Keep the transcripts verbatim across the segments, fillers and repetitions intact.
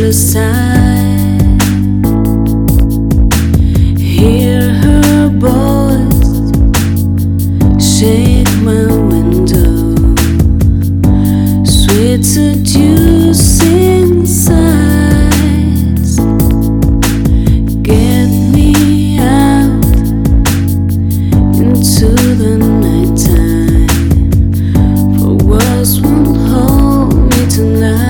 the side, hear her voice shake my window, sweet seducing sights get me out into the nighttime, for words won't hold me tonight.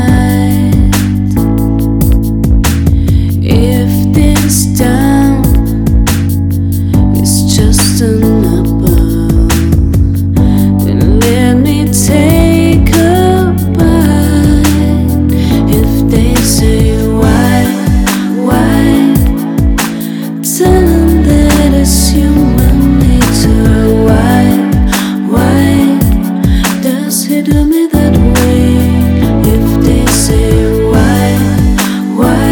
If this down is just an apple, then let me take a bite. If they say why, why, tell them that it's human nature. Why, why does he do me that way? If they say why, why,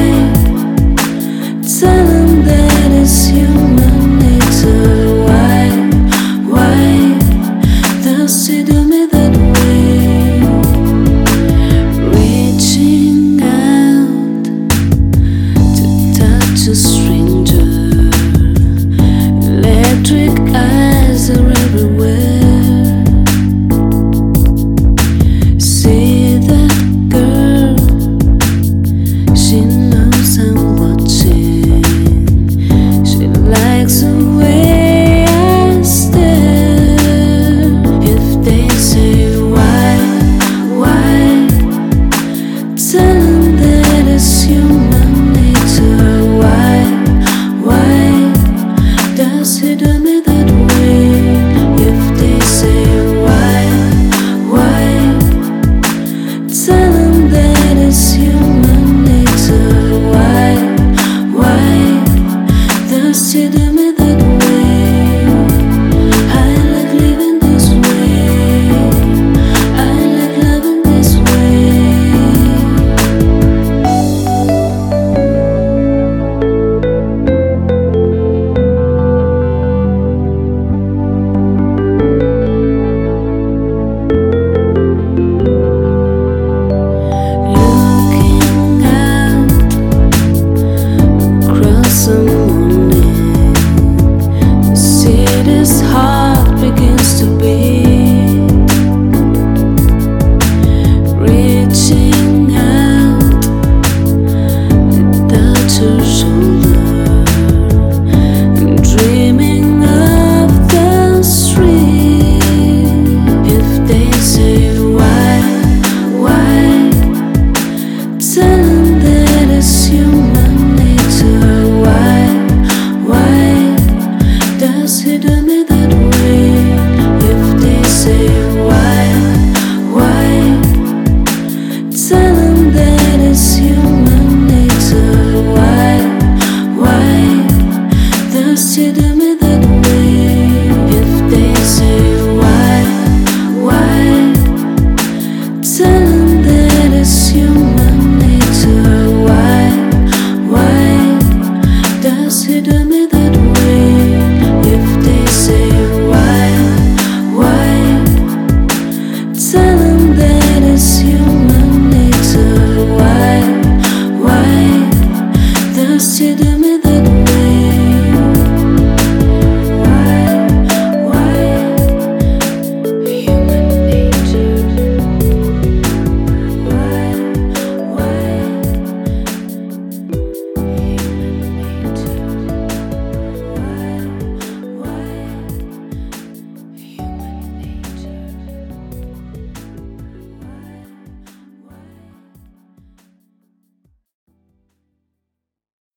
tell them that it's human nature. Why, why does he do me that way? Reaching out to touch a stranger, electric eyes are everywhere. See that girl, she knows I'm watching. She likes the way I stare. If they say why, why, tell them that it's human nature. Why, why does he do me that way? If they say why, why, tell them that it's human nature. Why, why does he do me that way? I like living this way, I like loving this way. Looking out across the morning, the city's heart begins to beat. Reaching out without your shoulder, and dreaming of the street. If they say why, why, tell them that it's human nature. Why, why does he do me that way? If they say why, why, tell them that it's human nature. Why, why does he do me that way? If they say why, why, tell them that it's human nature. Why, why does he do me that way? If they say why, why, tell them that it's human nature. Why, why does he do